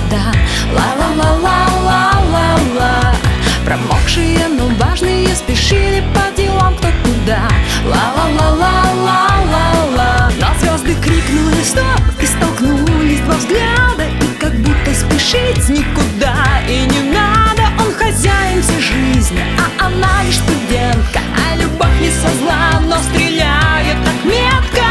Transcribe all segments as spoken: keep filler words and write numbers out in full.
никогда. Ла-ла-ла-ла-ла-ла-ла. Промокшие, но важные спешили по делам кто куда. Ла-ла-ла-ла-ла-ла-ла. Но звезды крикнули стоп и столкнулись два взгляда, и как будто спешить никуда и не надо. Он хозяин всей жизни, а она лишь студентка, а любовь не со зла, но стреляет так метко.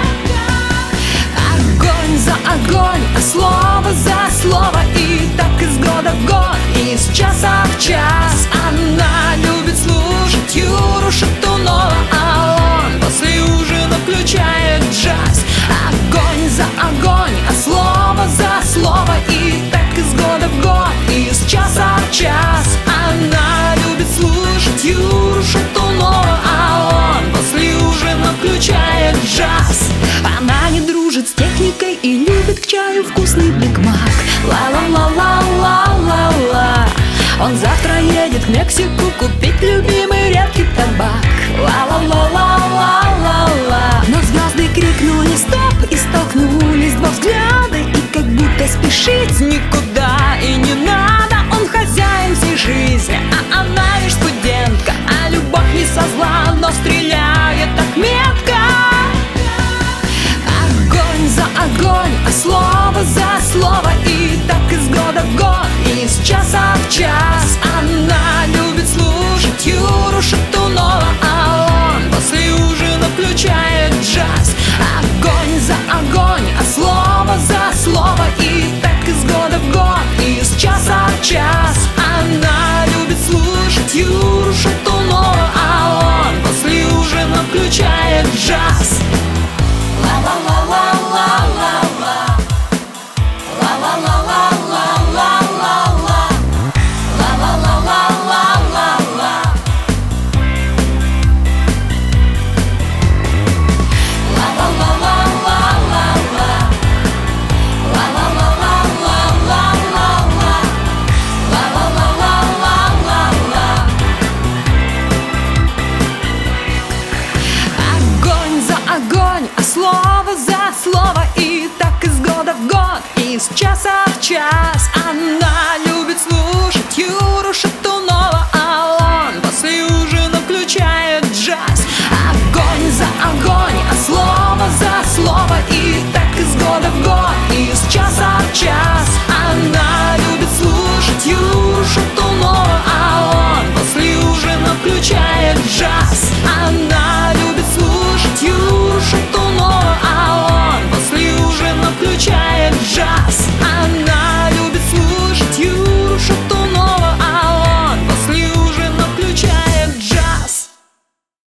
Огонь за огонь, а слово за слово, и так из года в год, и из часа в час. Она любит слушать Юру Шатунова, а он после ужина включает джаз. Огонь за огонь, а слово за слово, и так из года в год, и из часа в час. Она любит слушать Юру Шатунова, а он после ужина включает джаз. Она не дружит с техникой и любит к чаю вкусный бигмак. Ла-ла-ла-ла-ла-ла-ла. Он завтра едет в Мексику купить любимый редкий табак. Ла-ла-ла-ла-ла-ла-ла. Но звезды крикнули стоп и столкнулись два взгляда, и как будто спешить никуда и не надо. Он хозяин всей жизни, а она лишь студентка, а любовь не со зла, но стреляет так метко. Огонь за огонь, а слово за слово, и так из года в год, и из часа в час. Она любит слушать Юру Шатунова, а он после ужина включает джаз. Огонь за огонь, а слово за слово, и так из года в год, и из часа в час. Она любит слушать Юру Шатунова, а он после ужина включает джаз. Ла-ла-ла-ла-ла-ла-ла. Ла-ла-ла-ла-ла-ла-ла-ла. Ла-ла-ла-ла-ла-ла-ла. Ла-ла-ла-ла-ла-ла-ла. Ла-ла-ла-ла-ла-ла-ла-ла. Ла-ла-ла-ла-ла-ла-ла. Огонь за огонь, а слово за слово,